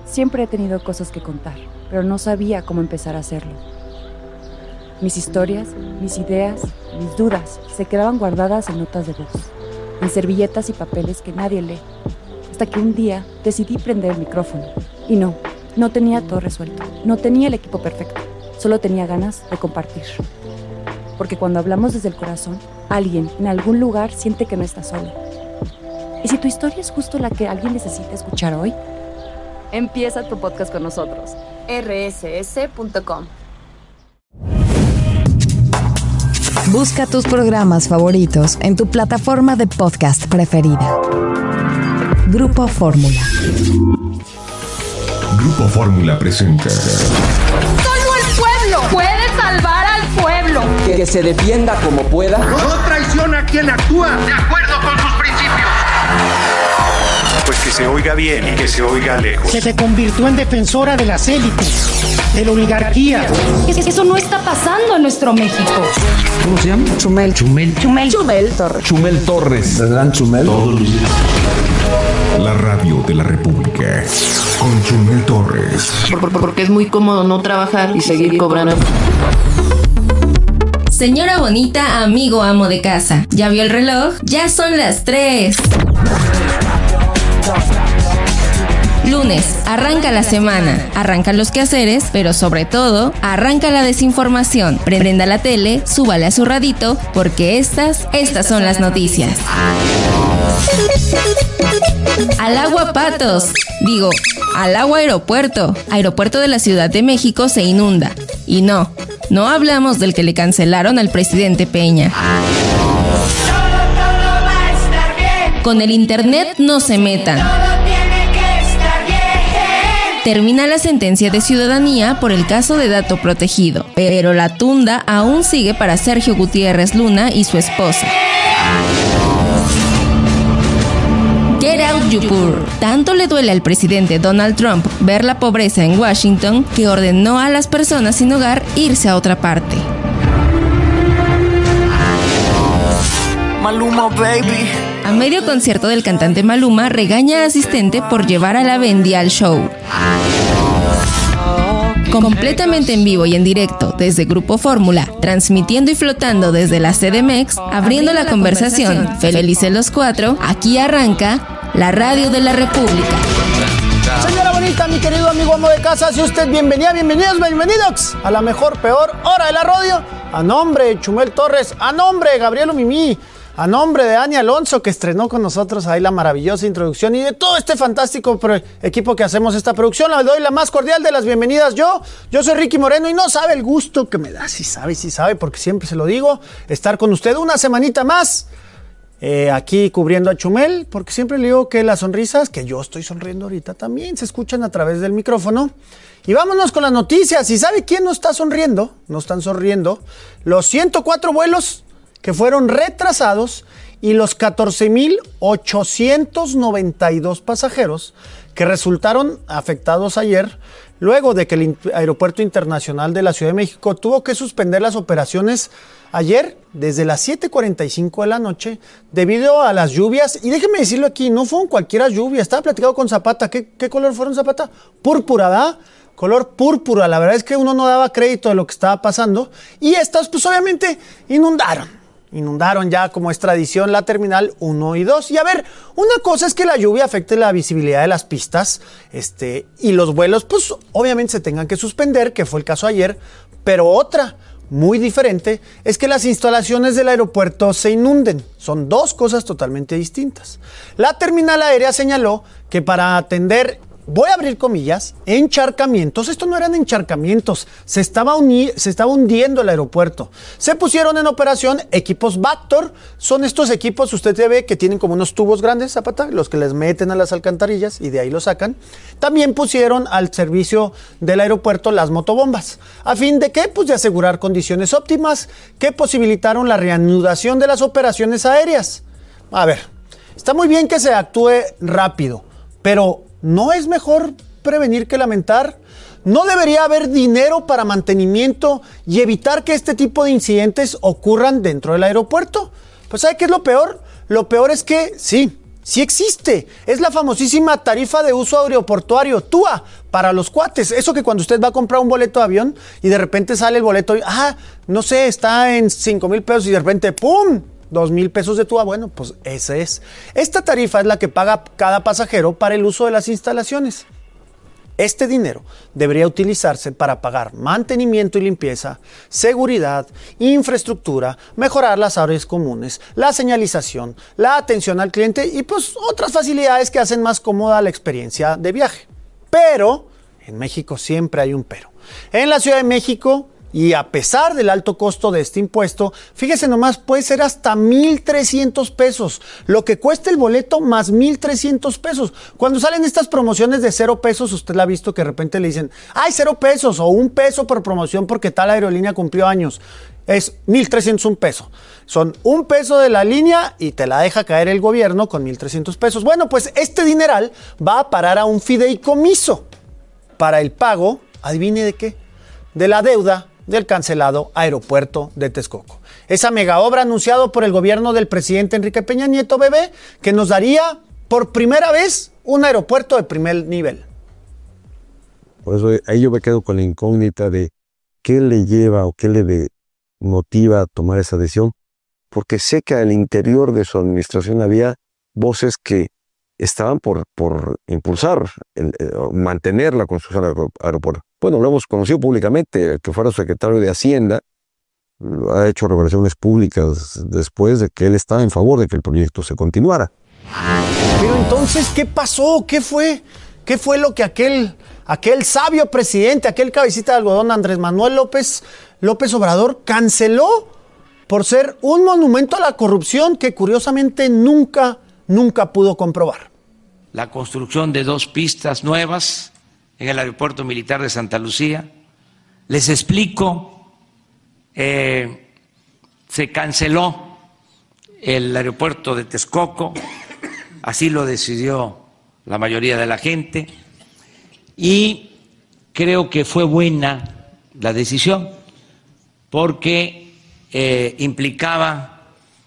Siempre he tenido cosas que contar, pero no sabía cómo empezar a hacerlo. Mis historias, mis ideas, mis dudas se quedaban guardadas en notas de voz, en servilletas y papeles que nadie lee, hasta que un día decidí prender el micrófono. Y no tenía todo resuelto, no tenía el equipo perfecto, solo tenía ganas de compartir. Porque cuando hablamos desde el corazón, alguien en algún lugar siente que no está solo. ¿Y si tu historia es justo la que alguien necesita escuchar hoy? Empieza tu podcast con nosotros. rss.com. Busca tus programas favoritos en tu plataforma de podcast preferida. Grupo Fórmula. Grupo Fórmula presenta. Solo el pueblo puede salvar al pueblo. Que se defienda como pueda. No traiciona a quien actúa de acuerdo con sus principios. Pues que se oiga bien y que se oiga lejos. Se convirtió en defensora de las élites, de la oligarquía. Eso no está pasando en nuestro México. ¿Cómo se llama? Chumel Torres. Chumel Torres. ¿El gran Chumel? Todos los días. La radio de la República con Chumel Torres. Porque es muy cómodo no trabajar y seguir cobrando. Señora bonita, amigo amo de casa. ¿Ya vio el reloj? Ya son las 3. Lunes, arranca la semana, arrancan los quehaceres, pero sobre todo, arranca la desinformación. Prenda la tele, súbale a su radito, porque estas son las noticias. Al agua patos, al agua aeropuerto. Aeropuerto de la Ciudad de México se inunda. Y no hablamos del que le cancelaron al presidente Peña. Con el internet no se metan. Termina la sentencia de ciudadanía por el caso de dato protegido, pero la tunda aún sigue para Sergio Gutiérrez Luna y su esposa. Get out, you poor. Tanto le duele al presidente Donald Trump ver la pobreza en Washington que ordenó a las personas sin hogar irse a otra parte. Maluma, baby. A medio concierto del cantante Maluma regaña a asistente por llevar a la Bendy al show. Completamente en vivo y en directo desde Grupo Fórmula, transmitiendo y flotando desde la CDMX, abriendo la conversación, felices los cuatro, aquí arranca la radio de la República. Señora bonita, mi querido amigo amo de casa, si usted bienvenidos a la mejor, peor hora de la radio. A nombre de Chumel Torres, a nombre de Gabriel Mimí, a nombre de Ani Alonso, que estrenó con nosotros ahí la maravillosa introducción, y de todo este fantástico equipo que hacemos esta producción, le doy la más cordial de las bienvenidas. Yo soy Ricky Moreno y no sabe el gusto que me da, sí sabe, porque siempre se lo digo, estar con usted una semanita más, aquí cubriendo a Chumel, porque siempre le digo que las sonrisas, que yo estoy sonriendo ahorita también, se escuchan a través del micrófono. Y vámonos con las noticias. ¿Y sabe quién no está sonriendo? No están sonriendo los 104 vuelos que fueron retrasados y los 14,892 pasajeros que resultaron afectados ayer, luego de que el Aeropuerto Internacional de la Ciudad de México tuvo que suspender las operaciones ayer desde las 7:45 de la noche debido a las lluvias. Y déjeme decirlo aquí, no fueron cualquiera lluvia. Estaba platicando con Zapata. ¿Qué color fueron, Zapata? Púrpura, ¿verdad? Color púrpura. La verdad es que uno no daba crédito de lo que estaba pasando. Y estas, pues obviamente, inundaron ya, como es tradición, la terminal 1 y 2. Y a ver, una cosa es que la lluvia afecte la visibilidad de las pistas, y los vuelos, pues obviamente se tengan que suspender, que fue el caso ayer, pero otra muy diferente es que las instalaciones del aeropuerto se inunden. Son dos cosas totalmente distintas. La terminal aérea señaló que para atender, voy a abrir comillas, encharcamientos. Esto no eran encharcamientos, se estaba hundiendo el aeropuerto. Se pusieron en operación equipos Vactor. Son estos equipos, usted ve que tienen como unos tubos grandes, Zapata, los que les meten a las alcantarillas y de ahí lo sacan. También pusieron al servicio del aeropuerto las motobombas. ¿A fin de qué? Pues de asegurar condiciones óptimas que posibilitaron la reanudación de las operaciones aéreas. A ver, está muy bien que se actúe rápido, pero ¿no es mejor prevenir que lamentar? ¿No debería haber dinero para mantenimiento y evitar que este tipo de incidentes ocurran dentro del aeropuerto? Pues ¿sabe qué es lo peor? Lo peor es que, sí, Sí existe. Es la famosísima tarifa de uso aeroportuario, TUA, para los cuates. Eso que cuando usted va a comprar un boleto de avión y de repente sale el boleto y, no sé, está en 5,000 pesos y de repente, ¡pum!, 2,000 pesos de TUA. Bueno, pues esa es. Esta tarifa es la que paga cada pasajero para el uso de las instalaciones. Este dinero debería utilizarse para pagar mantenimiento y limpieza, seguridad, infraestructura, mejorar las áreas comunes, la señalización, la atención al cliente y pues otras facilidades que hacen más cómoda la experiencia de viaje. Pero en México siempre hay un pero. En la Ciudad de México, y a pesar del alto costo de este impuesto, fíjese nomás, puede ser hasta 1,300 pesos. Lo que cuesta el boleto más 1,300 pesos. Cuando salen estas promociones de 0 pesos, usted la ha visto que de repente le dicen, ¡ay, 0 pesos! O 1 peso por promoción porque tal aerolínea cumplió años. Es 1,301 pesos. Son 1 peso de la línea y te la deja caer el gobierno con 1,300 pesos. Bueno, pues este dineral va a parar a un fideicomiso para el pago, adivine de qué, de la deuda del cancelado aeropuerto de Texcoco. Esa mega obra anunciado por el gobierno del presidente Enrique Peña Nieto, bebé, que nos daría por primera vez un aeropuerto de primer nivel. Por eso ahí yo me quedo con la incógnita de qué le lleva o qué le motiva a tomar esa decisión, porque sé que al interior de su administración había voces que estaban por impulsar, mantener la construcción del aeropuerto. Bueno, lo hemos conocido públicamente, el que fuera secretario de Hacienda ha hecho revelaciones públicas después de que él estaba en favor de que el proyecto se continuara. Pero entonces, ¿qué pasó? ¿Qué fue? ¿Qué fue lo que aquel sabio presidente, aquel cabecita de algodón, Andrés Manuel López Obrador, canceló por ser un monumento a la corrupción que curiosamente nunca pudo comprobar? La construcción de 2 pistas nuevas en el Aeropuerto Militar de Santa Lucía. Les explico, se canceló el aeropuerto de Texcoco, así lo decidió la mayoría de la gente, y creo que fue buena la decisión porque implicaba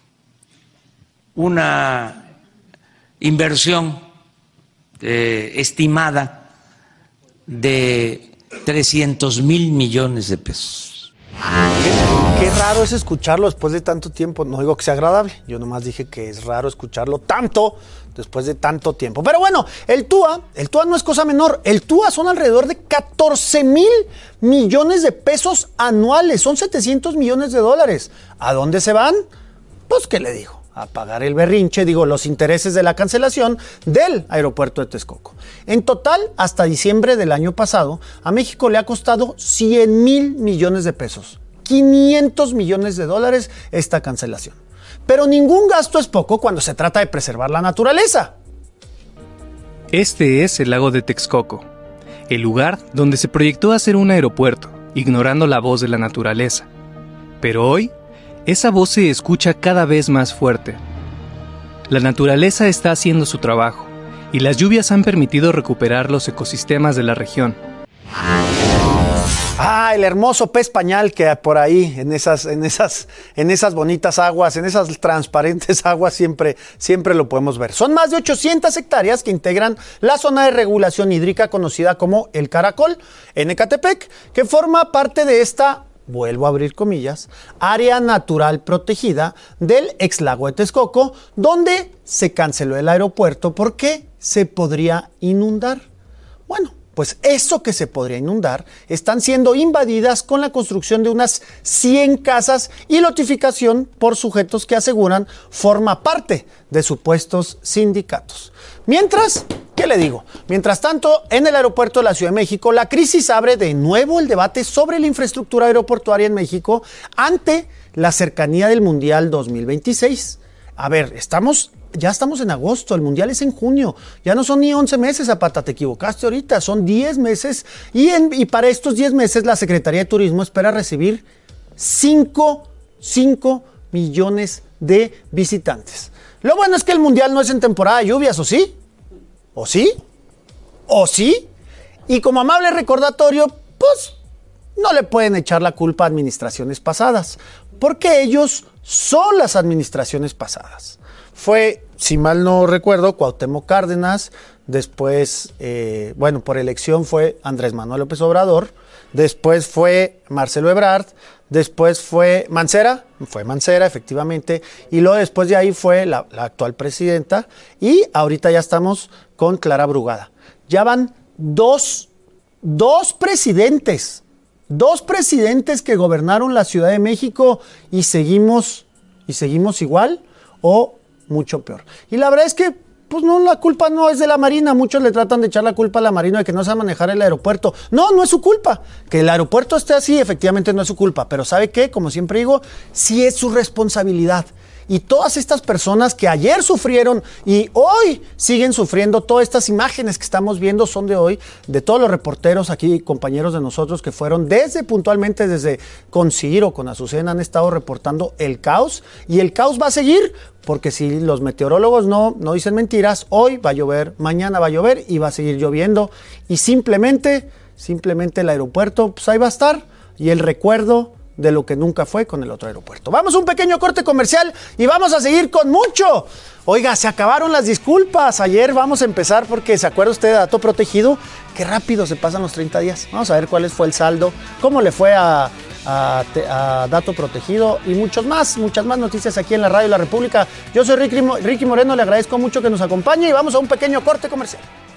una inversión estimada de 300,000 millones de pesos. Qué raro es escucharlo después de tanto tiempo. No digo que sea agradable, yo nomás dije que es raro escucharlo tanto después de tanto tiempo. Pero bueno, el TUA no es cosa menor. El TUA son alrededor de 14,000 millones de pesos anuales, son 700 millones de dólares. ¿A dónde se van? Pues, ¿qué le digo? A pagar el berrinche, los intereses de la cancelación del aeropuerto de Texcoco. En total, hasta diciembre del año pasado, a México le ha costado 100,000 millones de pesos, 500 millones de dólares esta cancelación. Pero ningún gasto es poco cuando se trata de preservar la naturaleza. Este es el lago de Texcoco, el lugar donde se proyectó hacer un aeropuerto, ignorando la voz de la naturaleza. Pero hoy, esa voz se escucha cada vez más fuerte. La naturaleza está haciendo su trabajo y las lluvias han permitido recuperar los ecosistemas de la región. El hermoso pez pañal que por ahí, en esas bonitas aguas, en esas transparentes aguas, siempre lo podemos ver. Son más de 800 hectáreas que integran la zona de regulación hídrica conocida como El Caracol, en Ecatepec, que forma parte de esta, vuelvo a abrir comillas, área natural protegida del ex lago de Texcoco, donde se canceló el aeropuerto porque se podría inundar. Bueno, pues eso que se podría inundar están siendo invadidas con la construcción de unas 100 casas y lotificación por sujetos que aseguran forma parte de supuestos sindicatos. Mientras, ¿qué le digo? Mientras tanto, en el aeropuerto de la Ciudad de México, la crisis abre de nuevo el debate sobre la infraestructura aeroportuaria en México ante la cercanía del Mundial 2026. A ver, ya estamos en agosto, el Mundial es en junio, ya no son ni 11 meses, Zapata, te equivocaste ahorita, son 10 meses y para estos 10 meses la Secretaría de Turismo espera recibir 5 millones de visitantes. Lo bueno es que el Mundial no es en temporada de lluvias, ¿o sí? ¿O sí? ¿O sí? Y como amable recordatorio, pues no le pueden echar la culpa a administraciones pasadas, porque ellos son las administraciones pasadas. fue, si mal no recuerdo, Cuauhtémoc Cárdenas, después, por elección fue Andrés Manuel López Obrador, después fue Marcelo Ebrard, después fue Mancera, efectivamente, y luego después de ahí fue la actual presidenta, y ahorita ya estamos con Clara Brugada. Ya van dos presidentes que gobernaron la Ciudad de México y seguimos igual o mucho peor. Y la verdad es que pues no, la culpa no es de la Marina. Muchos le tratan de echar la culpa a la Marina de que no sabe manejar el aeropuerto. No es su culpa. Que el aeropuerto esté así, efectivamente no es su culpa. Pero ¿sabe qué? Como siempre digo, sí es su responsabilidad. Y todas estas personas que ayer sufrieron y hoy siguen sufriendo, todas estas imágenes que estamos viendo son de hoy, de todos los reporteros aquí, compañeros de nosotros que fueron puntualmente desde con Ciro, con Azucena, han estado reportando el caos. Y el caos va a seguir, porque si los meteorólogos no dicen mentiras, hoy va a llover, mañana va a llover y va a seguir lloviendo. Y simplemente el aeropuerto, pues ahí va a estar. Y el recuerdo de lo que nunca fue con el otro aeropuerto. Vamos a un pequeño corte comercial y vamos a seguir con mucho. Oiga, se acabaron las disculpas. Ayer vamos a empezar porque, ¿se acuerda usted de Dato Protegido? Qué rápido se pasan los 30 días. Vamos a ver cuál fue el saldo, cómo le fue a Dato Protegido y muchas más noticias aquí en la Radio de la República. Yo soy Ricky Moreno, le agradezco mucho que nos acompañe y vamos a un pequeño corte comercial.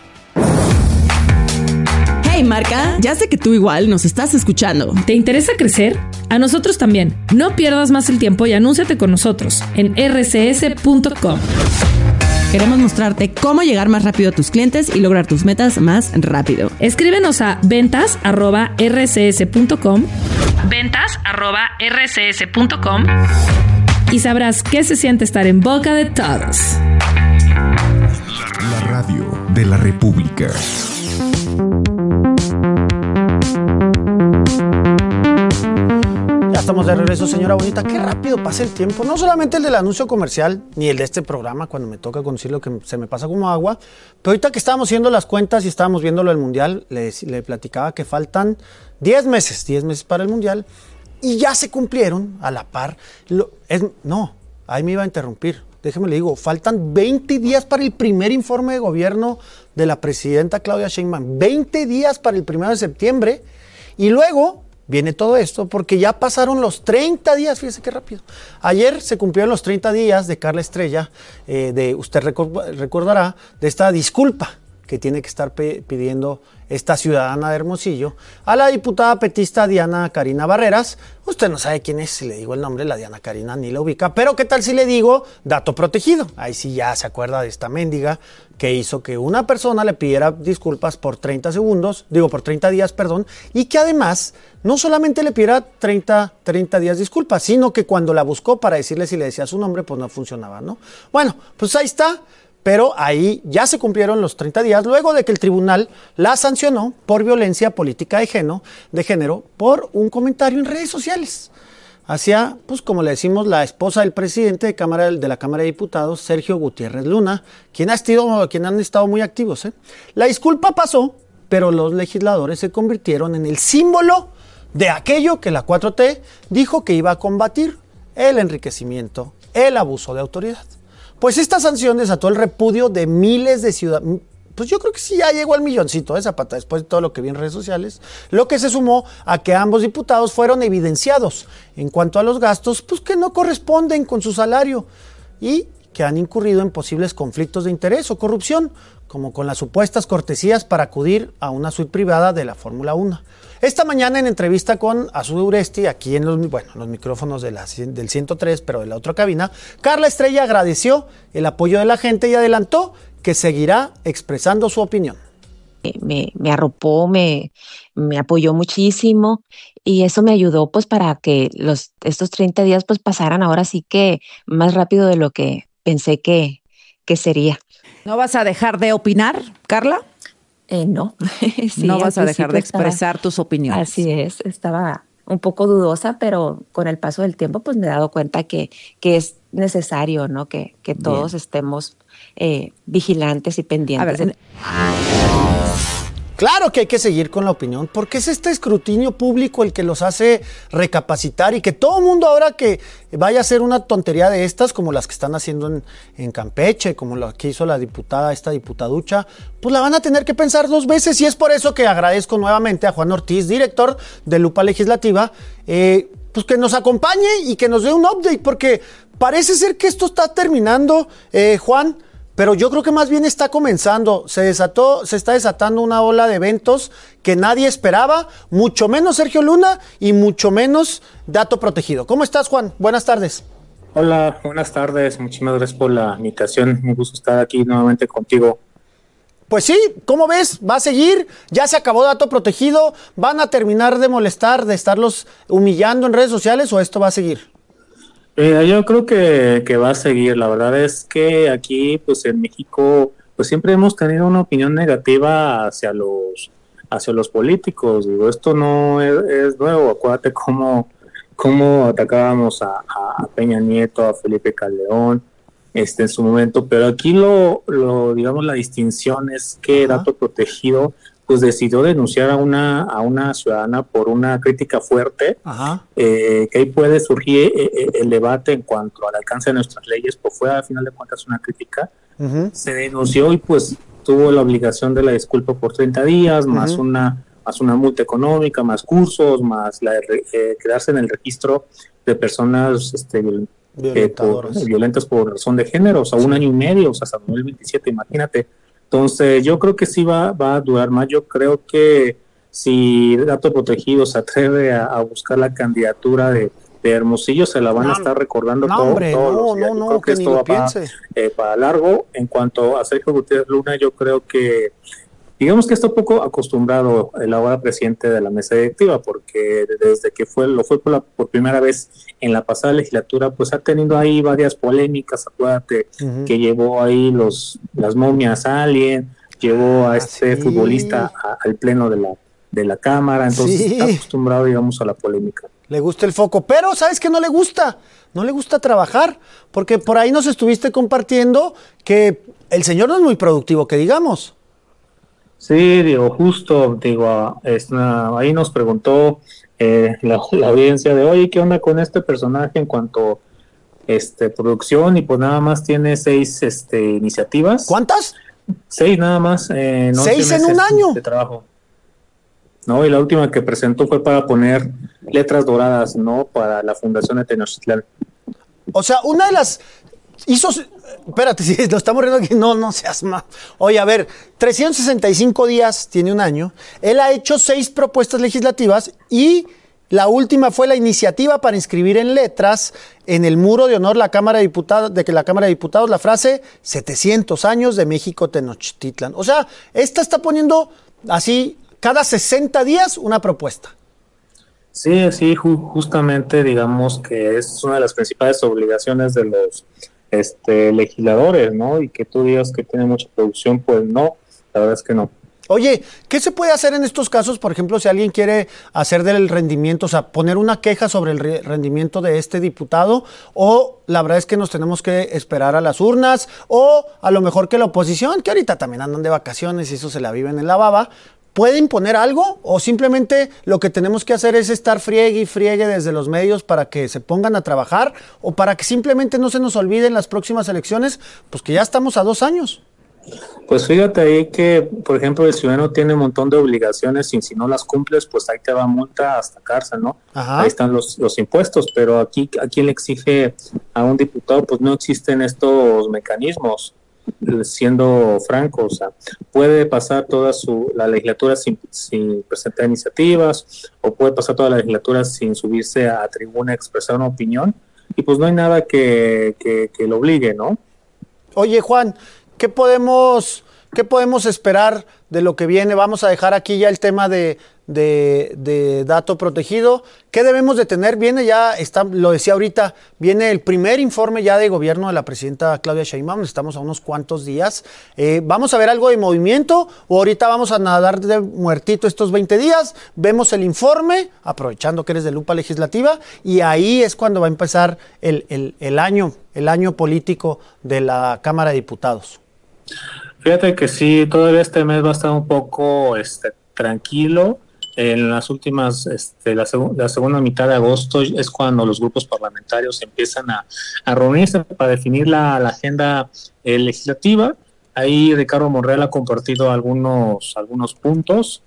Hey Marca, ya sé que tú igual nos estás escuchando. ¿Te interesa crecer? A nosotros también. No pierdas más el tiempo y anúnciate con nosotros en rcs.com. Queremos mostrarte cómo llegar más rápido a tus clientes y lograr tus metas más rápido. Escríbenos a ventas@rcs.com. ventas@rcs.com y sabrás qué se siente estar en boca de todos. La radio de la República. Estamos de regreso, señora bonita. Qué rápido pasa el tiempo. No solamente el del anuncio comercial, ni el de este programa, cuando me toca conducir lo que se me pasa como agua. Pero ahorita que estábamos haciendo las cuentas y estábamos viendo lo del Mundial, le platicaba que faltan 10 meses para el Mundial. Y ya se cumplieron a la par. Ahí me iba a interrumpir. Déjeme le digo, faltan 20 días para el primer informe de gobierno de la presidenta Claudia Sheinbaum. 20 días para el 1 de septiembre. Y luego viene todo esto porque ya pasaron los 30 días, fíjese qué rápido. Ayer se cumplieron los 30 días de Carla Estrella, usted recordará, de esta disculpa que tiene que estar pidiendo esta ciudadana de Hermosillo a la diputada petista Diana Karina Barreras. Usted no sabe quién es, si le digo el nombre, la Diana Karina ni la ubica, pero ¿qué tal si le digo Dato Protegido? Ahí sí ya se acuerda de esta mendiga que hizo que una persona le pidiera disculpas por 30 días, y que además no solamente le pidiera 30 días disculpas, sino que cuando la buscó para decirle si le decía su nombre, pues no funcionaba, ¿no? Bueno, pues ahí está. Pero ahí ya se cumplieron los 30 días luego de que el tribunal la sancionó por violencia política de género por un comentario en redes sociales hacia, pues como le decimos, la esposa del presidente de la Cámara de Diputados, Sergio Gutiérrez Luna, quien han estado muy activos. La disculpa pasó, pero los legisladores se convirtieron en el símbolo de aquello que la 4T dijo que iba a combatir: el enriquecimiento, el abuso de autoridad. Pues esta sanción desató el repudio de miles de ciudadanos. Pues yo creo que sí ya llegó al milloncito de Zapata después de todo lo que vi en redes sociales, lo que se sumó a que ambos diputados fueron evidenciados en cuanto a los gastos, pues que no corresponden con su salario y que han incurrido en posibles conflictos de interés o corrupción, como con las supuestas cortesías para acudir a una suite privada de la Fórmula 1. Esta mañana, en entrevista con Azul Uresti, aquí en los micrófonos del 103, pero de la otra cabina, Carla Estrella agradeció el apoyo de la gente y adelantó que seguirá expresando su opinión. Me arropó, me apoyó muchísimo y eso me ayudó pues para que estos 30 días pues pasaran ahora sí que más rápido de lo que pensé que sería. ¿No vas a dejar de opinar, Carla? No. Sí, no vas a dejar de expresar tus opiniones. Así es, estaba un poco dudosa, pero con el paso del tiempo pues me he dado cuenta que es necesario, ¿no? Que todos estemos vigilantes y pendientes. A ver, Claro que hay que seguir con la opinión, porque es este escrutinio público el que los hace recapacitar y que todo el mundo ahora que vaya a hacer una tontería de estas, como las que están haciendo en Campeche, como la que hizo la diputada, esta diputaducha, pues la van a tener que pensar 2 veces, y es por eso que agradezco nuevamente a Juan Ortiz, director de Lupa Legislativa, pues que nos acompañe y que nos dé un update, porque parece ser que esto está terminando, Juan, pero yo creo que más bien está comenzando. Se está desatando una ola de eventos que nadie esperaba, mucho menos Sergio Luna y mucho menos Dato Protegido. ¿Cómo estás, Juan? Buenas tardes. Hola, buenas tardes. Muchísimas gracias por la invitación. Un gusto estar aquí nuevamente contigo. Pues sí, ¿cómo ves? ¿Va a seguir? ¿Ya se acabó Dato Protegido? ¿Van a terminar de molestar, de estarlos humillando en redes sociales o esto va a seguir? Yo creo que va a seguir. La verdad es que aquí, pues en México, pues siempre hemos tenido una opinión negativa hacia los políticos. Digo, esto no es nuevo. Acuérdate cómo atacábamos a Peña Nieto, a Felipe Calderón, en su momento. Pero aquí digamos, la distinción es que Dato Protegido pues decidió denunciar a una ciudadana por una crítica fuerte, que ahí puede surgir el debate en cuanto al alcance de nuestras leyes, pues fue al final de cuentas una crítica, se denunció y pues tuvo la obligación de la disculpa por 30 días, más una multa económica, más cursos, más quedarse en el registro de personas violentas por razón de género, o sea, 1 año y medio, o sea, hasta 2027, imagínate. Entonces, yo creo que sí va a durar más. Yo creo que si Dato Protegido se atreve a buscar la candidatura de Hermosillo, se la van a estar recordando todos los días. Yo creo que esto va para largo. En cuanto a Sergio Gutiérrez Luna, yo creo que, digamos que está un poco acostumbrado el ahora presidente de la mesa directiva, porque desde que lo fue por primera vez en la pasada legislatura, pues ha tenido ahí varias polémicas. Acuérdate que llevó ahí las momias a alguien, llevó a futbolista al pleno de la Cámara, entonces está acostumbrado, digamos, a la polémica. Le gusta el foco, pero ¿sabes qué no le gusta? No le gusta trabajar, porque por ahí nos estuviste compartiendo que el señor no es muy productivo, que digamos. Sí, ahí nos preguntó la audiencia de, oye, ¿qué onda con este personaje en cuanto producción? Y pues nada más tiene 6 iniciativas. ¿Cuántas? 6 nada más. 6 en un año de trabajo. No, y la última que presentó fue para poner letras doradas, ¿no? Para la Fundación de Tenochtitlán. O sea, una de las hizo... Espérate, si lo estamos riendo aquí, no seas más. Oye, a ver, 365 días tiene un año. Él ha hecho 6 propuestas legislativas y la última fue la iniciativa para inscribir en letras en el muro de honor de la Cámara de Diputados la frase 700 años de México Tenochtitlan. O sea, esta está poniendo así cada 60 días una propuesta. Sí, justamente digamos que es una de las principales obligaciones de los legisladores, ¿no? Y que tú digas que tiene mucha producción, pues no, la verdad es que no. Oye, ¿qué se puede hacer en estos casos? Por ejemplo, si alguien quiere hacer del rendimiento, o sea, poner una queja sobre el rendimiento de este diputado, o la verdad es que nos tenemos que esperar a las urnas, o a lo mejor que la oposición, que ahorita también andan de vacaciones y eso se la viven en la baba, ¿puede imponer algo? ¿O simplemente lo que tenemos que hacer es estar friegue y friegue desde los medios para que se pongan a trabajar? ¿O para que simplemente no se nos olviden las próximas elecciones? Pues que ya estamos a 2 años. Pues fíjate ahí que, por ejemplo, el ciudadano tiene un montón de obligaciones y si no las cumples, pues ahí te va multa hasta cárcel, ¿no? Ajá. Ahí están los impuestos, pero aquí a quien le exige a un diputado, pues no existen estos mecanismos. Siendo franco, o sea, puede pasar toda la legislatura sin presentar iniciativas, o puede pasar toda la legislatura sin subirse a tribuna a expresar una opinión, y pues no hay nada que lo obligue, ¿no? Oye, Juan, ¿qué podemos esperar de lo que viene? Vamos a dejar aquí ya el tema de Dato Protegido. ¿Qué debemos de tener? Viene ya, lo decía ahorita, viene el primer informe ya de gobierno de la presidenta Claudia Sheinbaum. Estamos a unos cuantos días. ¿Vamos a ver algo de movimiento o ahorita vamos a nadar de muertito estos 20 días? Vemos el informe, aprovechando que eres de Lupa Legislativa, y ahí es cuando va a empezar el año político de la Cámara de Diputados. Fíjate que sí, todavía este mes va a estar un poco tranquilo. En las últimas, la segunda mitad de agosto es cuando los grupos parlamentarios empiezan a reunirse para definir la agenda legislativa. Ahí Ricardo Monreal ha compartido algunos puntos.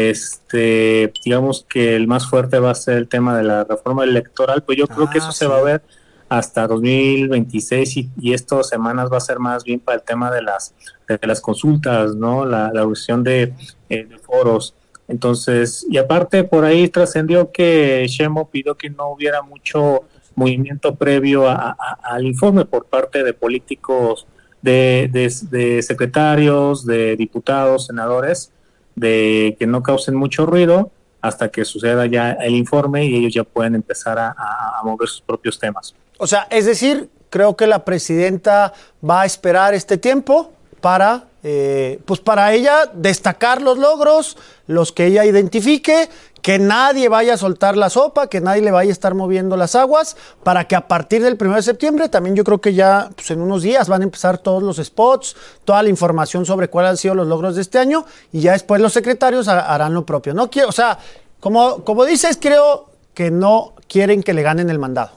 Digamos que el más fuerte va a ser el tema de la reforma electoral, pues yo creo que eso se va a ver hasta 2026 y estas semanas va a ser más bien para el tema de las consultas, ¿no? La evolución de foros. Entonces, y aparte por ahí trascendió que Sheinbaum pidió que no hubiera mucho movimiento previo al informe por parte de políticos, de secretarios, de diputados, senadores, de que no causen mucho ruido hasta que suceda ya el informe y ellos ya pueden empezar a mover sus propios temas. O sea, es decir, creo que la presidenta va a esperar este tiempo para ella destacar los logros, los que ella identifique, que nadie vaya a soltar la sopa, que nadie le vaya a estar moviendo las aguas, para que a partir del 1 de septiembre, también yo creo que ya en unos días van a empezar todos los spots, toda la información sobre cuáles han sido los logros de este año, y ya después los secretarios harán lo propio. No quiero, o sea, como dices, creo que no quieren que le ganen el mandado.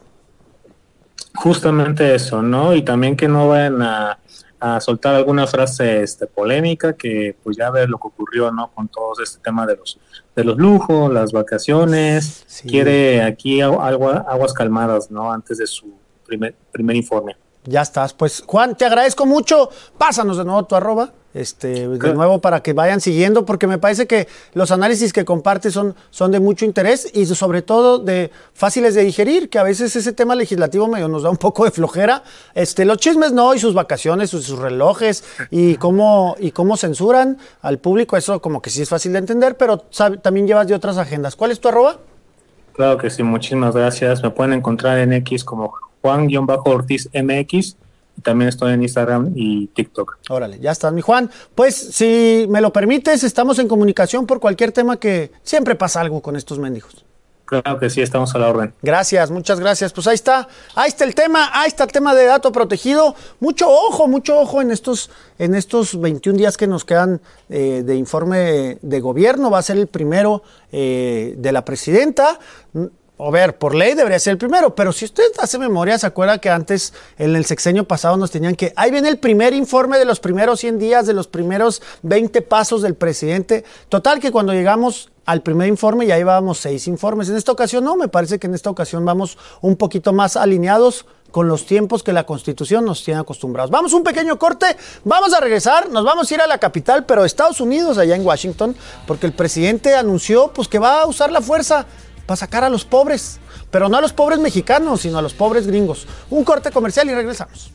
Justamente eso, ¿no? Y también que no vayan a soltar alguna frase polémica, que pues ya ver lo que ocurrió, ¿no? Con todo este tema de los lujos, las vacaciones. Sí. Quiere aquí aguas calmadas, ¿no? Antes de su primer informe. Ya estás. Pues Juan, te agradezco mucho. Pásanos de nuevo tu arroba. De nuevo para que vayan siguiendo, porque me parece que los análisis que compartes son de mucho interés y sobre todo de fáciles de digerir, que a veces ese tema legislativo medio nos da un poco de flojera. Los chismes no, y sus vacaciones, sus relojes y cómo censuran al público, eso como que sí es fácil de entender, pero también llevas de otras agendas. ¿Cuál es tu arroba? Claro que sí, muchísimas gracias. Me pueden encontrar en X como Juan-Ortiz MX. También estoy en Instagram y TikTok. Órale, ya estás, mi Juan. Pues, si me lo permites, estamos en comunicación por cualquier tema, que siempre pasa algo con estos mendigos. Claro que sí, estamos a la orden. Gracias, muchas gracias. Pues ahí está el tema de dato protegido. Mucho ojo en estos 21 días que nos quedan de informe de gobierno. Va a ser el primero de la presidenta. A ver, por ley debería ser el primero, pero si usted hace memoria, se acuerda que antes, en el sexenio pasado, nos tenían que, ahí viene el primer informe de los primeros 100 días, de los primeros 20 pasos del presidente. Total, que cuando llegamos al primer informe ya llevábamos 6 informes. En esta ocasión no, me parece que en esta ocasión vamos un poquito más alineados con los tiempos que la Constitución nos tiene acostumbrados. Vamos un pequeño corte, vamos a regresar, nos vamos a ir a la capital, pero Estados Unidos, allá en Washington, porque el presidente anunció pues que va a usar la fuerza para sacar a los pobres, pero no a los pobres mexicanos, sino a los pobres gringos. Un corte comercial y regresamos.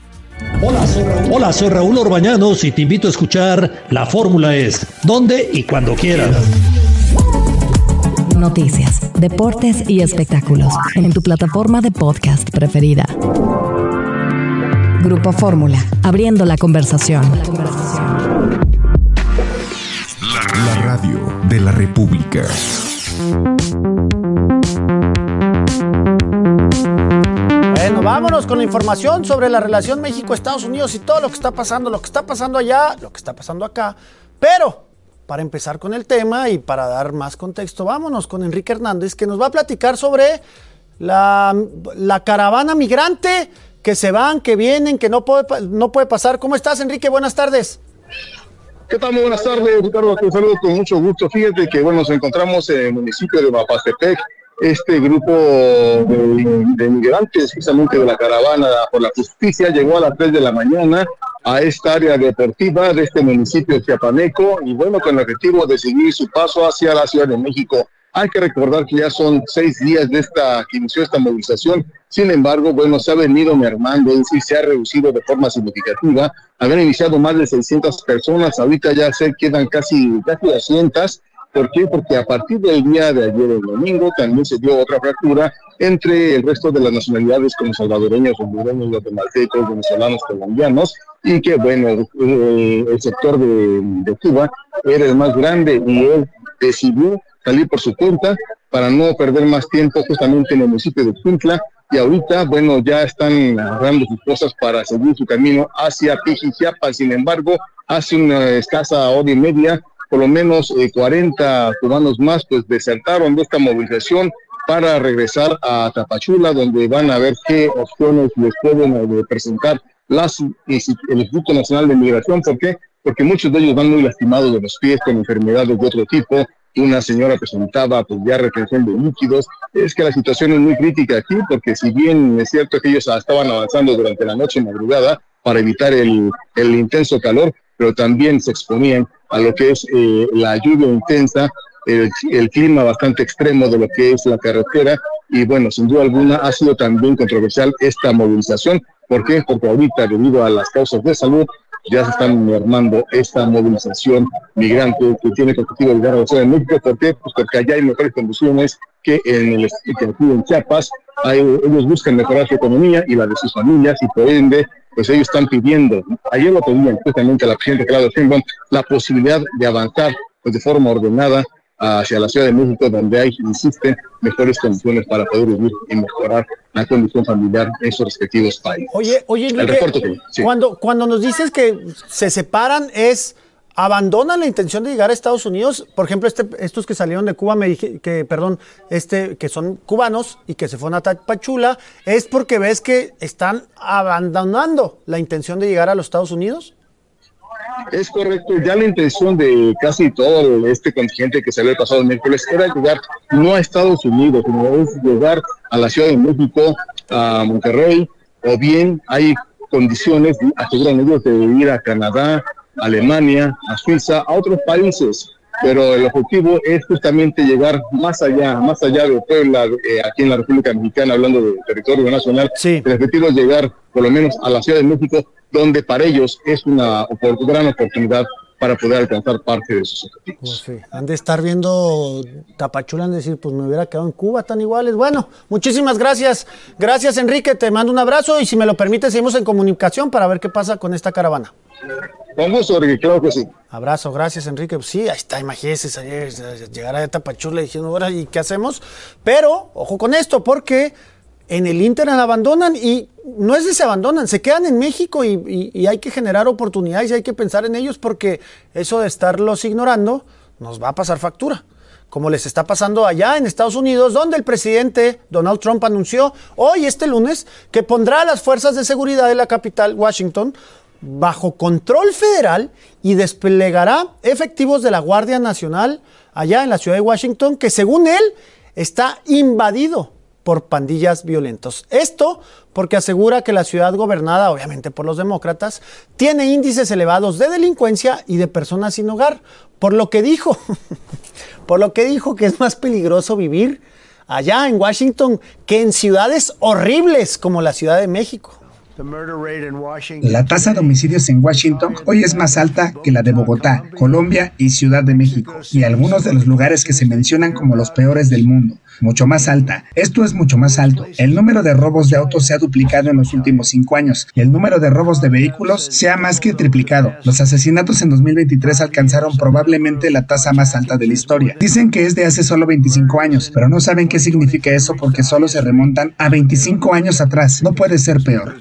Hola, soy Raúl Orbañanos y te invito a escuchar La Fórmula Es, donde y cuando quieras. Noticias, deportes y espectáculos en tu plataforma de podcast preferida. Grupo Fórmula, abriendo la conversación. La radio de la República. Bueno, vámonos con la información sobre la relación México-Estados Unidos y todo lo que está pasando allá, lo que está pasando acá. Pero, para empezar con el tema y para dar más contexto, vámonos con Enrique Hernández, que nos va a platicar sobre la caravana migrante, que se van, que vienen, que no puede pasar. ¿Cómo estás, Enrique? Buenas tardes. ¿Qué tal? Muy buenas tardes, Ricardo. Te saludo con mucho gusto. Fíjate que, nos encontramos en el municipio de Mapastepec. Este grupo de migrantes, precisamente de la caravana por la justicia, llegó a las 3 de la mañana a esta área deportiva de este municipio chiapaneco y, con el objetivo de seguir su paso hacia la Ciudad de México. Hay que recordar que ya son 6 días que inició esta movilización. Sin embargo, se ha venido mermando, es decir, se ha reducido de forma significativa. Habían iniciado más de 600 personas, ahorita ya se quedan casi 200. ¿Por qué? Porque a partir del día de ayer, el domingo, también se dio otra fractura entre el resto de las nacionalidades, como salvadoreños, hondureños, guatemaltecos, venezolanos, colombianos, y que, el sector de Cuba era el más grande y él decidió salir por su cuenta para no perder más tiempo justamente en el municipio de Tuxtla, y ahorita, bueno, ya están agarrando sus cosas para seguir su camino hacia Pijijiapa. Sin embargo, hace una escasa hora y media, por lo menos 40 cubanos más pues desertaron de esta movilización para regresar a Tapachula, donde van a ver qué opciones les pueden presentar el Instituto Nacional de Migración. ¿Por qué? Porque muchos de ellos van muy lastimados de los pies con enfermedades de otro tipo. Una señora presentaba pues ya retención de líquidos. Es que la situación es muy crítica aquí, porque si bien es cierto que ellos estaban avanzando durante la noche y madrugada para evitar el intenso calor, pero también se exponían a lo que es la lluvia intensa, el clima bastante extremo de lo que es la carretera, y bueno, sin duda alguna ha sido también controversial esta movilización. ¿Por qué? Porque ahorita, debido a las causas de salud, ya se están mermando esta movilización migrante que tiene como objetivo llegar a la Ciudad de México. ¿Por qué? Pues porque allá hay mejores condiciones que aquí en Chiapas. Ellos buscan mejorar su economía y la de sus familias, y por ende, pues ellos están pidiendo, ayer lo pedían justamente a la presidenta Claudia Sheinbaum, la posibilidad de avanzar pues, de forma ordenada hacia la Ciudad de México, donde hay, insisten, mejores condiciones para poder vivir y mejorar la condición familiar en sus respectivos países. Oye, Enrique, sí. Cuando nos dices que se separan, ¿abandonan la intención de llegar a Estados Unidos? Por ejemplo, estos que salieron de Cuba, que son cubanos y que se fueron a Tapachula, ¿es porque ves que están abandonando la intención de llegar a los Estados Unidos? Es correcto, ya la intención de casi todo este contingente que salió el pasado miércoles era llegar no a Estados Unidos, sino es llegar a la Ciudad de México, a Monterrey, o bien hay condiciones, aseguran ellos, de ir a Canadá, Alemania, a Suiza, a otros países, pero el objetivo es justamente llegar más allá de Puebla, aquí en la República Mexicana, hablando de territorio nacional. Sí. El objetivo es llegar por lo menos a la Ciudad de México, donde para ellos es una gran oportunidad para poder alcanzar parte de sus objetivos. Pues sí, han de estar viendo Tapachula, han de decir, pues me hubiera quedado en Cuba, tan iguales. Bueno, muchísimas gracias. Gracias, Enrique, te mando un abrazo y si me lo permite, seguimos en comunicación para ver qué pasa con esta caravana. Con gusto, Enrique, claro que sí. Abrazo, gracias, Enrique. Pues sí, ahí está, imagínese llegar a Tapachula y diciendo, ahora, ¿y qué hacemos? Pero, ojo con esto, porque en el Inter abandonan, y no es que se abandonan, se quedan en México y hay que generar oportunidades y hay que pensar en ellos, porque eso de estarlos ignorando nos va a pasar factura, como les está pasando allá en Estados Unidos, donde el presidente Donald Trump anunció hoy, este lunes, que pondrá a las fuerzas de seguridad de la capital, Washington, bajo control federal y desplegará efectivos de la Guardia Nacional allá en la ciudad de Washington, que según él está invadido por pandillas violentos. Esto porque asegura que la ciudad, gobernada obviamente por los demócratas, tiene índices elevados de delincuencia y de personas sin hogar, por lo que dijo que es más peligroso vivir allá en Washington que en ciudades horribles como la Ciudad de México. La tasa de homicidios en Washington hoy es más alta que la de Bogotá, Colombia y Ciudad de México, y algunos de los lugares que se mencionan como los peores del mundo. Mucho más alta. Esto es mucho más alto. El número de robos de autos se ha duplicado en los últimos 5 años y el número de robos de vehículos se ha más que triplicado. Los asesinatos en 2023 alcanzaron probablemente la tasa más alta de la historia. Dicen que es de hace solo 25 años, pero no saben qué significa eso porque solo se remontan a 25 años atrás. No puede ser peor.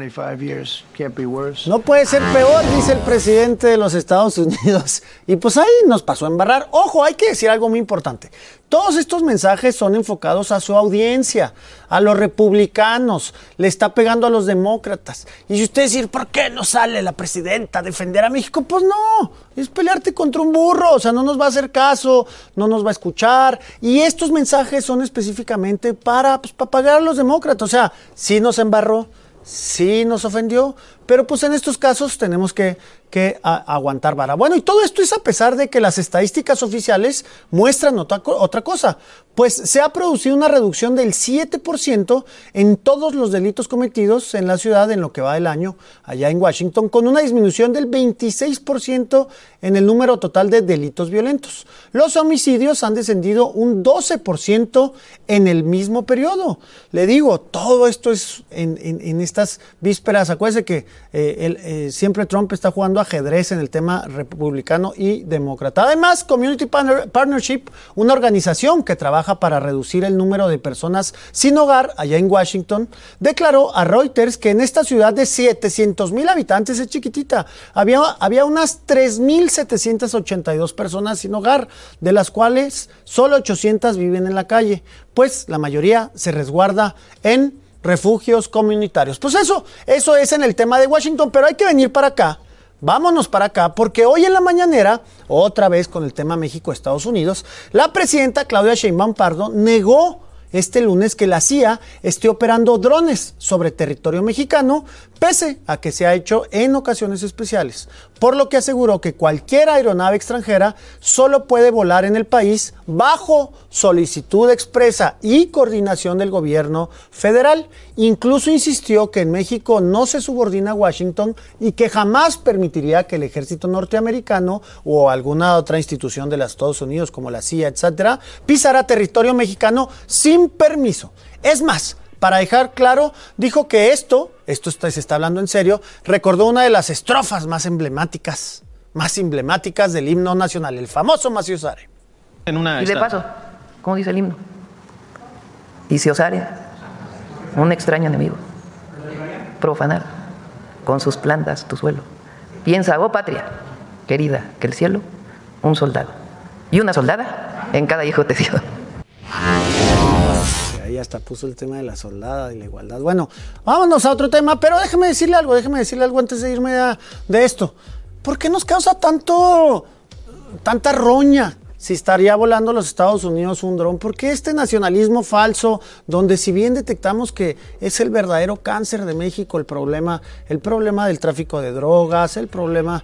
No puede ser peor, dice el presidente de los Estados Unidos. Y pues ahí nos pasó a embarrar. Ojo, hay que decir algo muy importante. Todos estos mensajes son enfocados a su audiencia, a los republicanos, le está pegando a los demócratas. Y si usted dice, ¿por qué no sale la presidenta a defender a México? Pues no, es pelearte contra un burro, o sea, no nos va a hacer caso, no nos va a escuchar. Y estos mensajes son específicamente para pagar a los demócratas. O sea, sí nos embarró, sí nos ofendió, pero pues en estos casos tenemos que aguantar vara. Bueno, y todo esto es a pesar de que las estadísticas oficiales muestran otra cosa, pues se ha producido una reducción del 7% en todos los delitos cometidos en la ciudad en lo que va del año allá en Washington, con una disminución del 26% en el número total de delitos violentos. Los homicidios han descendido un 12% en el mismo periodo. Le digo, todo esto es en estas vísperas. Acuérdese que siempre Trump está jugando ajedrez en el tema republicano y demócrata. Además, Community Partnership, una organización que trabaja para reducir el número de personas sin hogar allá en Washington, declaró a Reuters que en esta ciudad de 700,000 habitantes, es chiquitita, había unas 3,782 personas sin hogar, de las cuales solo 800 viven en la calle, pues la mayoría se resguarda en refugios comunitarios. Pues eso es en el tema de Washington, pero hay que venir para acá. Vámonos para acá, porque hoy en la mañanera, otra vez con el tema México-Estados Unidos, la presidenta Claudia Sheinbaum Pardo negó este lunes que la CIA esté operando drones sobre territorio mexicano, pese a que se ha hecho en ocasiones especiales, por lo que aseguró que cualquier aeronave extranjera solo puede volar en el país bajo solicitud expresa y coordinación del gobierno federal. Incluso insistió que en México no se subordina a Washington y que jamás permitiría que el ejército norteamericano o alguna otra institución de los Estados Unidos como la CIA, etcétera, pisara territorio mexicano sin permiso. Es más, para dejar claro, dijo que esto se está hablando en serio, recordó una de las estrofas más emblemáticas del himno nacional, el famoso Macio Osare. Y de paso, ¿cómo dice el himno? Y si osare un extraño enemigo profanar con sus plantas tu suelo, piensa, oh patria querida, que el cielo, un soldado y una soldada en cada hijo te dio. Ahí hasta puso el tema de la soldada y la igualdad. Bueno, vámonos a otro tema, pero déjeme decirle algo antes de irme de esto. ¿Por qué nos causa tanta roña si estaría volando los Estados Unidos un dron? ¿Por qué este nacionalismo falso, donde si bien detectamos que es el verdadero cáncer de México, el problema del tráfico de drogas, el problema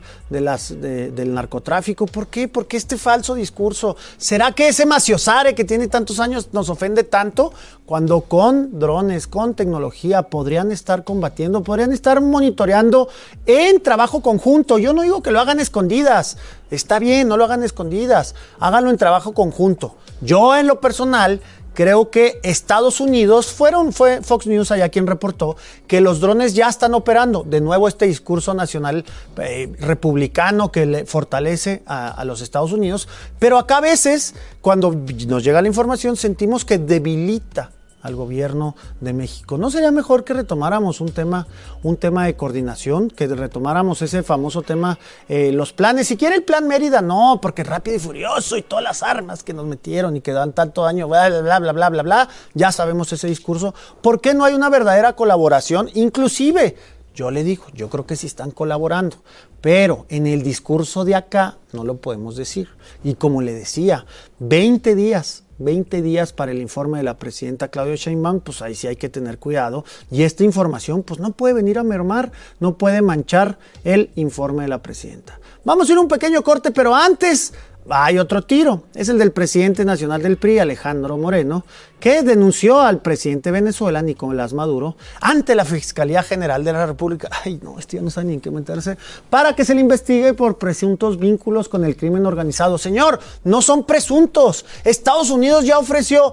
del narcotráfico? ¿Por qué? ¿Por qué este falso discurso? ¿Será que ese Macio Osare que tiene tantos años nos ofende tanto? Cuando con drones, con tecnología, podrían estar combatiendo, podrían estar monitoreando en trabajo conjunto. Yo no digo que lo hagan escondidas. Está bien, no lo hagan escondidas, háganlo en trabajo conjunto. Yo en lo personal creo que Estados Unidos, fue Fox News allá quien reportó que los drones ya están operando. De nuevo este discurso nacional republicano que le fortalece a los Estados Unidos, pero acá a veces cuando nos llega la información sentimos que debilita al gobierno de México. ¿No sería mejor que retomáramos un tema de coordinación, que retomáramos ese famoso tema, los planes? Si quiere el plan Mérida, no, porque Rápido y Furioso y todas las armas que nos metieron y que dan tanto daño, bla, bla, bla, bla, bla, bla, ya sabemos ese discurso. ¿Por qué no hay una verdadera colaboración? Inclusive, yo le digo, yo creo que sí están colaborando, pero en el discurso de acá no lo podemos decir. Y como le decía, 20 días para el informe de la presidenta Claudia Sheinbaum, pues ahí sí hay que tener cuidado. Y esta información pues no puede venir a mermar, no puede manchar el informe de la presidenta. Vamos a ir a un pequeño corte, pero antes hay otro tiro. Es el del presidente nacional del PRI, Alejandro Moreno, que denunció al presidente de Venezuela, Nicolás Maduro, ante la Fiscalía General de la República. Ay, no, ya no sabe ni en qué meterse. Para que se le investigue por presuntos vínculos con el crimen organizado. Señor, no son presuntos. Estados Unidos ya ofreció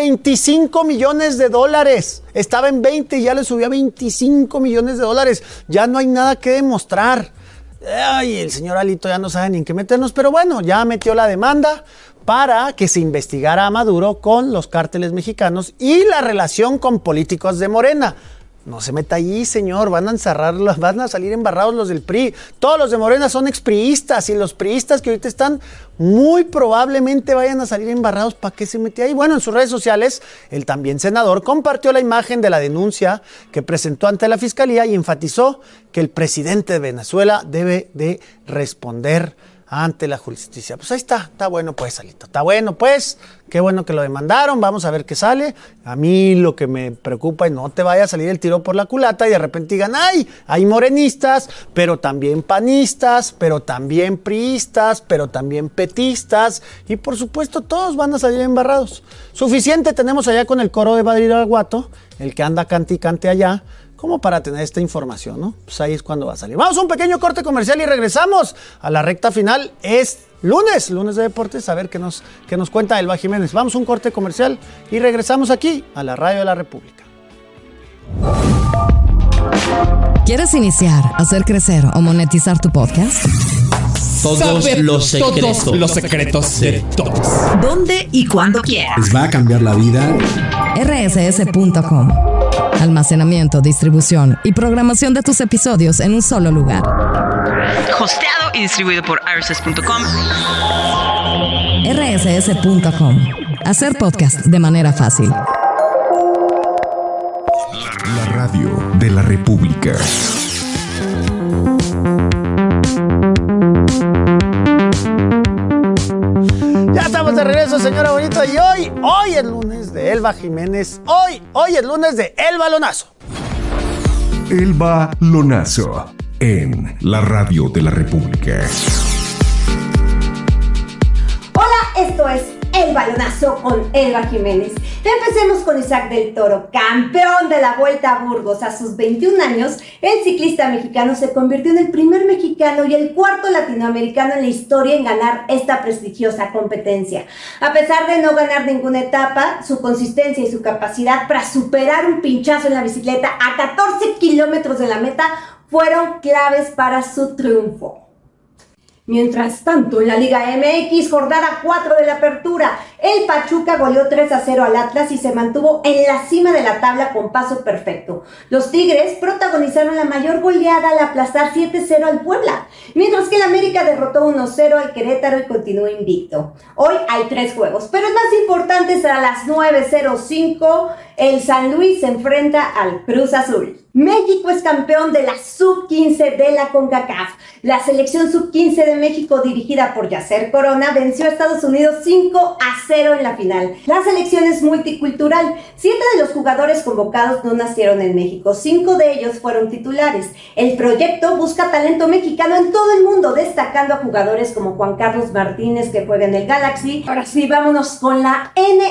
$25 millones. Estaba en 20 y ya le subió a $25 millones. Ya no hay nada que demostrar. Ay, el señor Alito ya no sabe ni en qué meternos, pero bueno, ya metió la demanda para que se investigara a Maduro con los cárteles mexicanos y la relación con políticos de Morena. No se meta allí, señor, van a salir embarrados los del PRI. Todos los de Morena son expriistas y los priistas que ahorita están muy probablemente vayan a salir embarrados. ¿Para qué se mete ahí? Bueno, en sus redes sociales, el también senador compartió la imagen de la denuncia que presentó ante la Fiscalía y enfatizó que el presidente de Venezuela debe de responder ante la justicia. Pues ahí está bueno pues, Alito, está bueno pues, qué bueno que lo demandaron, vamos a ver qué sale. A mí lo que me preocupa es no te vaya a salir el tiro por la culata y de repente digan, ay, hay morenistas, pero también panistas, pero también priistas, pero también petistas, y por supuesto todos van a salir embarrados. Suficiente tenemos allá con el coro de Badiraguato, el que anda cante y cante allá, como para tener esta información, ¿no? Pues ahí es cuando va a salir. Vamos a un pequeño corte comercial y regresamos a la recta final. Es lunes de deportes, a ver qué nos cuenta Elba Jiménez. Vamos a un corte comercial y regresamos aquí a la Radio de la República. ¿Quieres iniciar, hacer crecer o monetizar tu podcast? Todos los secretos de todos. ¿Dónde y cuándo quieras? Les va a cambiar la vida. rss.com. Almacenamiento, distribución y programación de tus episodios en un solo lugar. Hosteado y distribuido por rss.com. rss.com. Hacer podcast de manera fácil. La radio de la República. Ya estamos de regreso, señora bonito. Y hoy es lunes de Elba Jiménez. Hoy es lunes de El Balonazo. El Balonazo en la radio de la República. Hola, esto es El Balonazo con Elba Jiménez. Empecemos con Isaac del Toro, campeón de la Vuelta a Burgos. A sus 21 años, el ciclista mexicano se convirtió en el primer mexicano y el cuarto latinoamericano en la historia en ganar esta prestigiosa competencia. A pesar de no ganar ninguna etapa, su consistencia y su capacidad para superar un pinchazo en la bicicleta a 14 kilómetros de la meta fueron claves para su triunfo. Mientras tanto, en la Liga MX, jornada 4 de la apertura, el Pachuca goleó 3-0 al Atlas y se mantuvo en la cima de la tabla con paso perfecto. Los Tigres protagonizaron la mayor goleada al aplastar 7-0 al Puebla, mientras que el América derrotó 1-0 al Querétaro y continuó invicto. Hoy hay 3 juegos, pero el más importante será a las 9:05. El San Luis se enfrenta al Cruz Azul. México es campeón de la Sub-15 de la CONCACAF. La selección Sub-15 de México, dirigida por Yacer Corona, venció a Estados Unidos 5-0 en la final. La selección es multicultural. 7 de los jugadores convocados no nacieron en México. 5 de ellos fueron titulares. El proyecto busca talento mexicano en todo el mundo, destacando a jugadores como Juan Carlos Martínez, que juega en el Galaxy. Ahora sí, vámonos con la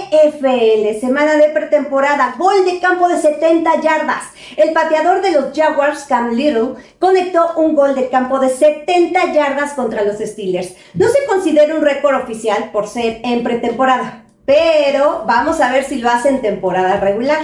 NFL. Semana de pretemporada. Gol de campo de 70 yardas. El pateador de los Jaguars, Cam Little, conectó un gol de campo de 70 yardas contra los Steelers. No se considera un récord oficial por ser en pretemporada, pero vamos a ver si lo hace en temporada regular.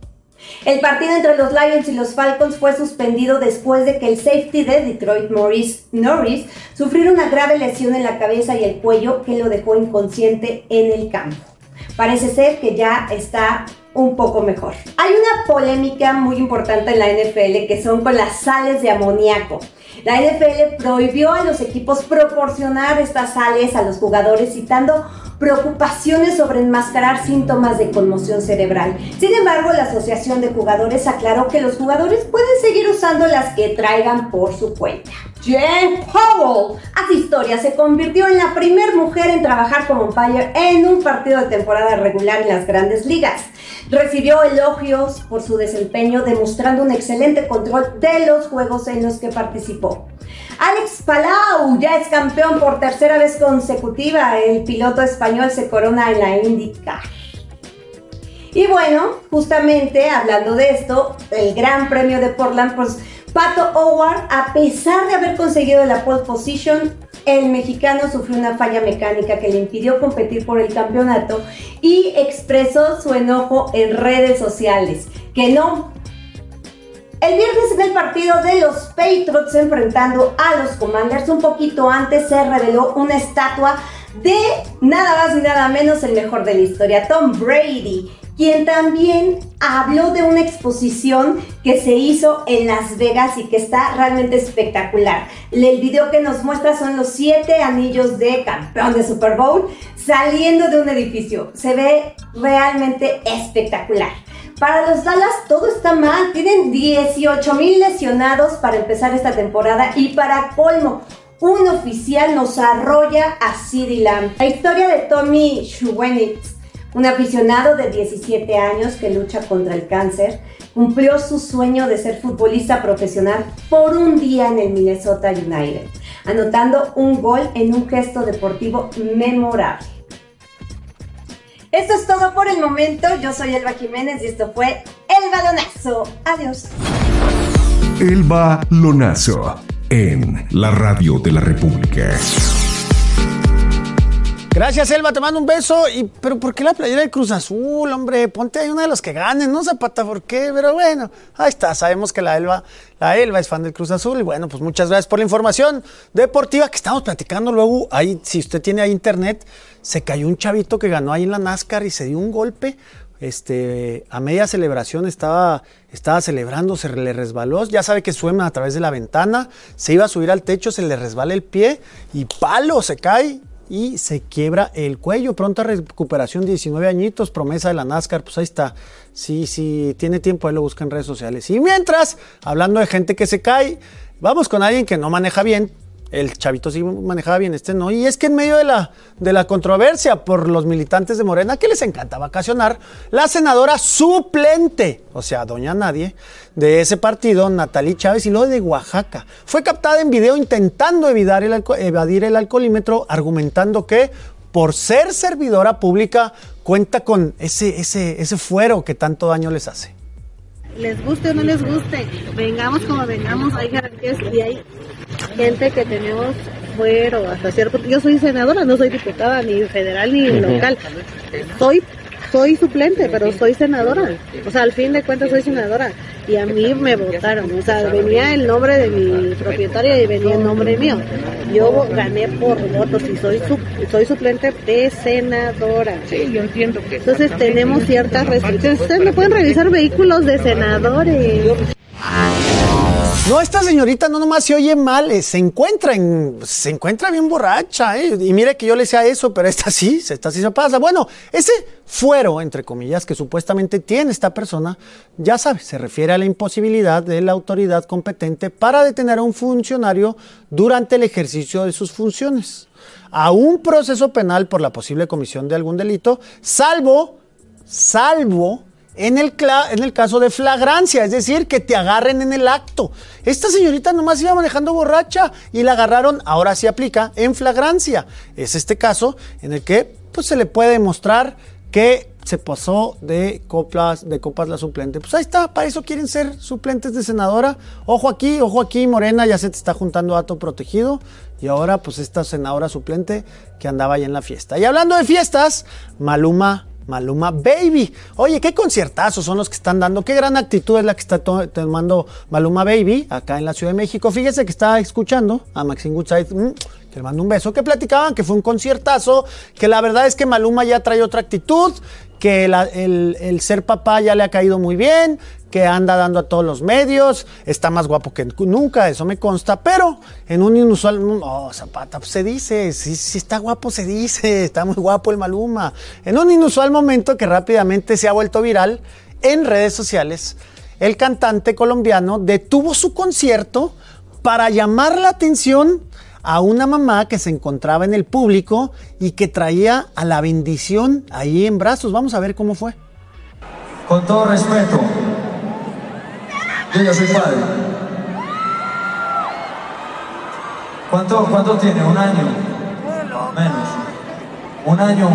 El partido entre los Lions y los Falcons fue suspendido después de que el safety de Detroit, Maurice Norris, sufriera una grave lesión en la cabeza y el cuello que lo dejó inconsciente en el campo. Parece ser que ya está un poco mejor. Hay una polémica muy importante en la NFL que son con las sales de amoníaco. La NFL prohibió a los equipos proporcionar estas sales a los jugadores, citando preocupaciones sobre enmascarar síntomas de conmoción cerebral. Sin embargo, la Asociación de Jugadores aclaró que los jugadores pueden seguir usando las que traigan por su cuenta. Jen Howell hace historia, se convirtió en la primera mujer en trabajar como umpire en un partido de temporada regular en las Grandes Ligas. Recibió elogios por su desempeño, demostrando un excelente control de los juegos en los que participó. Alex Palau ya es campeón por tercera vez consecutiva. El piloto español se corona en la IndyCar. Y bueno, justamente hablando de esto, el Gran Premio de Portland, pues Pato O'Ward, a pesar de haber conseguido la pole position, el mexicano sufrió una falla mecánica que le impidió competir por el campeonato y expresó su enojo en redes sociales. El viernes en el partido de los Patriots enfrentando a los Commanders, un poquito antes se reveló una estatua de nada más y nada menos el mejor de la historia, Tom Brady, quien también habló de una exposición que se hizo en Las Vegas y que está realmente espectacular. El video que nos muestra son los 7 anillos de campeón de Super Bowl saliendo de un edificio. Se ve realmente espectacular. Para los Dallas todo está mal, tienen 18,000 lesionados para empezar esta temporada y para colmo, un oficial nos arrolla a CeeDee Lamb. La historia de Tommy Schuenitz, un aficionado de 17 años que lucha contra el cáncer, cumplió su sueño de ser futbolista profesional por un día en el Minnesota United, anotando un gol en un gesto deportivo memorable. Esto es todo por el momento. Yo soy Elba Jiménez y esto fue El Balonazo. Adiós. El Balonazo en la radio de la República. Gracias, Elba, te mando un beso. Pero ¿por qué la playera de Cruz Azul, hombre? Ponte ahí una de los que ganen, ¿no, Zapata? ¿Por qué? Pero bueno, ahí está. Sabemos que la Elba es fan del Cruz Azul. Y bueno, pues muchas gracias por la información deportiva que estamos platicando. Luego, ahí, si usted tiene ahí internet, se cayó un chavito que ganó ahí en la NASCAR y se dio un golpe. A media celebración estaba celebrando, se le resbaló. Ya sabe que suena a través de la ventana. Se iba a subir al techo, se le resbala el pie y ¡palo! Se cae y se quiebra el cuello. Pronta recuperación, 19 añitos, promesa de la NASCAR. Pues ahí está. Sí, tiene tiempo, ahí lo busca en redes sociales. Y mientras, hablando de gente que se cae, vamos con alguien que no maneja bien. El chavito sí manejaba bien, no. Y es que en medio de la controversia por los militantes de Morena, que les encanta vacacionar, la senadora suplente, o sea, doña nadie, de ese partido, Natalie Chávez, y luego de Oaxaca, fue captada en video intentando evadir el alcoholímetro, argumentando que por ser servidora pública cuenta con ese fuero que tanto daño les hace. Les guste o no les guste, vengamos como vengamos, hay garantías y hay gente que tenemos fuero hasta cierto. Yo soy senadora, no soy diputada ni federal ni local. Soy suplente, pero soy senadora. O sea, al fin de cuentas soy senadora y a mí me votaron. O sea, venía el nombre de mi propietaria y venía el nombre mío. Yo gané por votos y soy suplente de senadora. Sí, yo entiendo que entonces tenemos ciertas restricciones. Ustedes no pueden revisar vehículos de senadores. No, esta señorita no nomás se oye mal, se encuentra bien borracha, y mire que yo le decía eso, pero esta sí se pasa. Bueno, ese fuero, entre comillas, que supuestamente tiene esta persona, ya sabe, se refiere a la imposibilidad de la autoridad competente para detener a un funcionario durante el ejercicio de sus funciones, a un proceso penal por la posible comisión de algún delito, salvo en el caso de flagrancia, es decir, que te agarren en el acto. Esta señorita nomás iba manejando borracha y la agarraron, ahora sí aplica, en flagrancia. Es este caso en el que pues, se le puede demostrar que se pasó de copas la suplente. Pues ahí está, para eso quieren ser suplentes de senadora. Ojo aquí, Morena, ya se te está juntando dato protegido. Y ahora pues esta senadora suplente que andaba ahí en la fiesta. Y hablando de fiestas, Maluma Baby. Oye, qué conciertazos son los que están dando. Qué gran actitud es la que está tomando Maluma Baby acá en la Ciudad de México. Fíjese que estaba escuchando a Maxine Goodside, que le mando un beso, que platicaban que fue un conciertazo, que la verdad es que Maluma ya trae otra actitud, que el ser papá ya le ha caído muy bien, que anda dando a todos los medios, está más guapo que nunca, eso me consta, pero en un inusual, Zapata, pues se dice, si está guapo se dice, está muy guapo el Maluma. En un inusual momento que rápidamente se ha vuelto viral en redes sociales, el cantante colombiano detuvo su concierto para llamar la atención a una mamá que se encontraba en el público y que traía a la bendición ahí en brazos. Vamos a ver cómo fue. Con todo respeto, yo ya soy padre. ¿Cuánto tiene? ¿Un año? Menos. ¿Un año?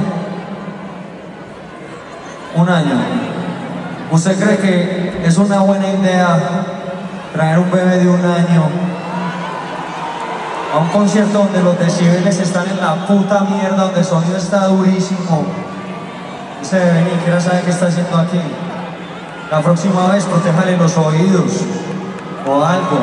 Un año. ¿Usted cree que es una buena idea traer un bebé de un año a un concierto donde los decibeles están en la puta mierda, donde el sonido está durísimo? Ese bebé ni siquiera sabe qué está haciendo aquí. La próxima vez protéjale los oídos o algo.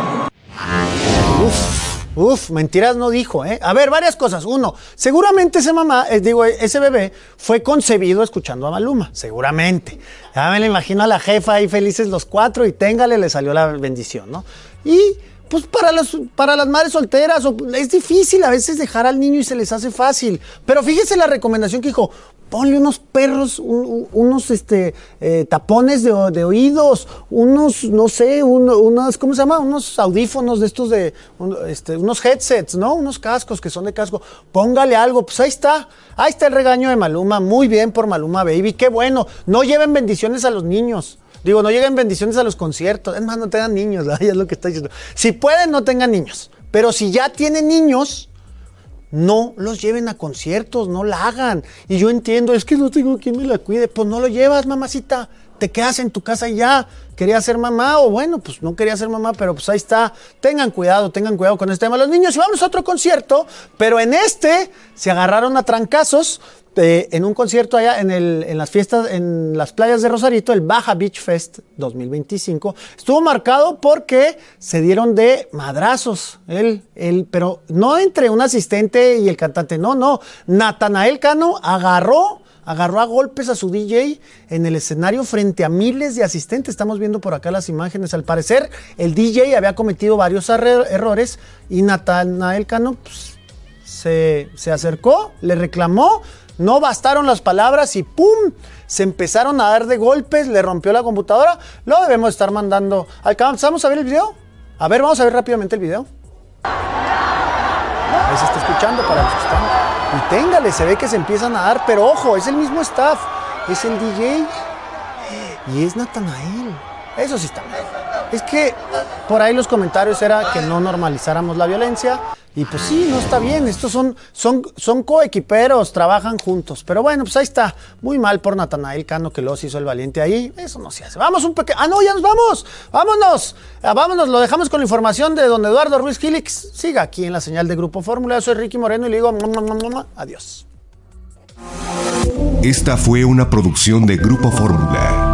Mentiras no dijo, A ver, varias cosas. Uno, seguramente ese bebé fue concebido escuchando a Maluma, seguramente. Ya me lo imagino a la jefa ahí felices los cuatro y le salió la bendición, ¿no? Y pues para las madres solteras es difícil a veces dejar al niño y se les hace fácil. Pero fíjese la recomendación que dijo: ponle unos perros, unos tapones de oídos, unos, no sé, ¿cómo se llama? Unos audífonos de estos unos headsets, ¿no? Unos cascos que son de casco. Póngale algo, pues ahí está el regaño de Maluma. Muy bien por Maluma Baby, qué bueno. No lleven bendiciones a los niños. Digo, no lleguen bendiciones a los conciertos. Es más, no tengan niños, ¿verdad? Es lo que está diciendo. Si pueden, no tengan niños. Pero si ya tienen niños, no los lleven a conciertos, no la hagan. Y yo entiendo, es que no tengo quien me la cuide. Pues no lo llevas, mamacita. te quedas en tu casa y ya. Quería ser mamá o bueno, pues no quería ser mamá, pero pues ahí está. Tengan cuidado con este tema. Los niños, y vamos a otro concierto, pero en este se agarraron a trancazos en un concierto allá en las fiestas, en las playas de Rosarito, el Baja Beach Fest 2025. Estuvo marcado porque se dieron de madrazos, pero no entre un asistente y el cantante, no. Natanael Cano agarró a golpes a su DJ en el escenario frente a miles de asistentes. Estamos viendo por acá las imágenes. Al parecer, el DJ había cometido varios errores y Natanael Cano pues, se acercó, le reclamó, no bastaron las palabras y ¡pum! Se empezaron a dar de golpes, le rompió la computadora. Lo debemos estar mandando. ¿Alcanzamos a ver el video? A ver, vamos a ver rápidamente el video. Ahí se está escuchando para los que están. Y téngale, se ve que se empiezan a dar, pero ojo, es el mismo staff, es el DJ y es Natanael. Eso sí está mal. Es que por ahí los comentarios era que no normalizáramos la violencia y pues sí, no está bien. Estos son coequiperos, trabajan juntos. Pero bueno, pues ahí está. Muy mal por Natanael Cano que los hizo el valiente ahí. Eso no se hace. Vamos un pequeño... ¡Ah, no! ¡Ya nos vamos! ¡Vámonos! Vámonos, lo dejamos con la información de don Eduardo Ruiz Gilix. Siga aquí en la señal de Grupo Fórmula. Yo soy Ricky Moreno y le digo adiós. Esta fue una producción de Grupo Fórmula.